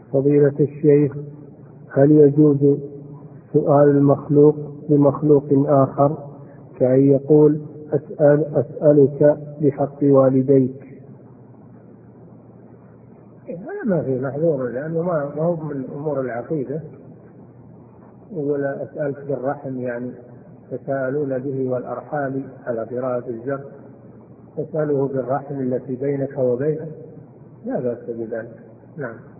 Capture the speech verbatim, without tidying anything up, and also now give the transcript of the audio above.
فضيلة الشيخ، هل يجوز سؤال المخلوق بمخلوق آخر كأن يقول أسأل أسألك بحق والديك؟ هذا ما في محظور، لأنه ما هو من أمور العقيدة. ولا أسألك بالرحم، يعني تساءلون به والأرحام على قراءة الجر، تسأله بالرحم التي بينك وبينه، لا بأس بذلك. نعم.